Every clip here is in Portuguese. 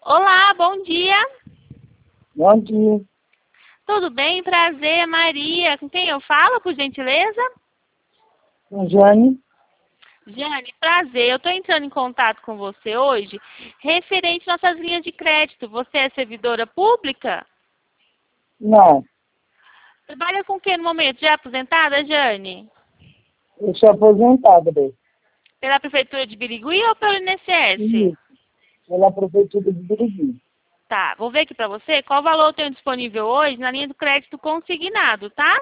Olá, bom dia. Bom dia. Tudo bem? Prazer, Maria. Com quem eu falo, por gentileza? Jane? Jane, prazer. Eu estou entrando em contato com você hoje referente às nossas linhas de crédito. Você é servidora pública? Não, Trabalha com o que no momento? Já é aposentada, Jane? eu sou aposentada, bem. Pela Prefeitura de Birigui ou pelo INSS? Isso, pela Prefeitura de Birigui. Tá, vou ver aqui para você qual valor eu tenho disponível hoje na linha do crédito consignado, tá?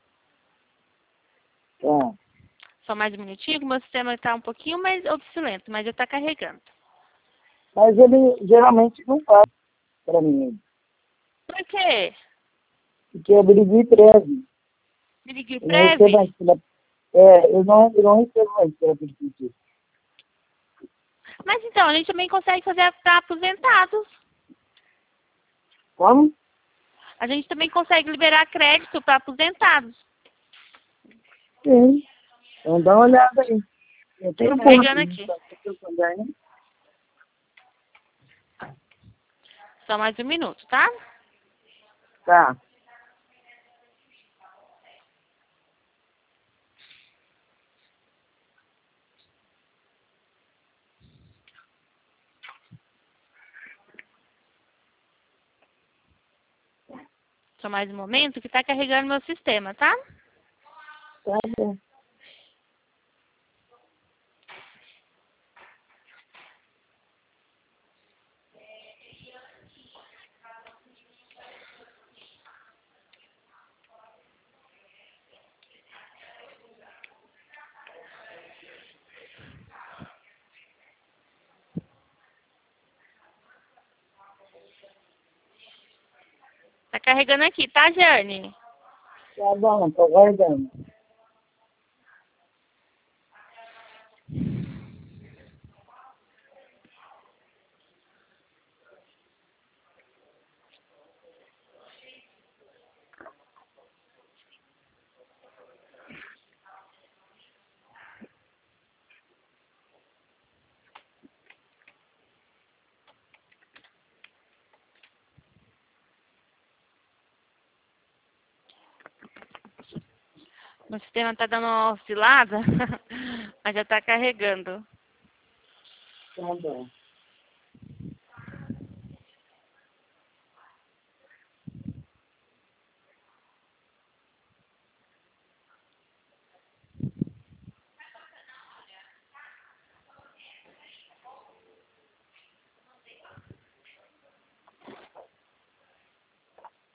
Tá. Só mais um minutinho, que o meu sistema está um pouquinho mais obsolento, mas já está carregando. Mas ele geralmente não faz para mim, Por quê? porque é Birigui 13. Birigui Eu não recebo Preve? mais eu não recebo mais pela Prefeitura. Mas então, a gente também consegue fazer para aposentados. Como? A gente também consegue liberar crédito para aposentados. Sim. Então dá uma olhada aí. Eu tenho Tá conta, carregando não aqui. tá preocupando aí. Só mais um minuto, tá? Tá. Só mais um momento que está carregando meu sistema, tá? Tá bom. Tá carregando aqui, tá, Jane? Tá bom, tô guardando. Meu sistema tá dando uma oscilada, mas já tá carregando. Tá bom.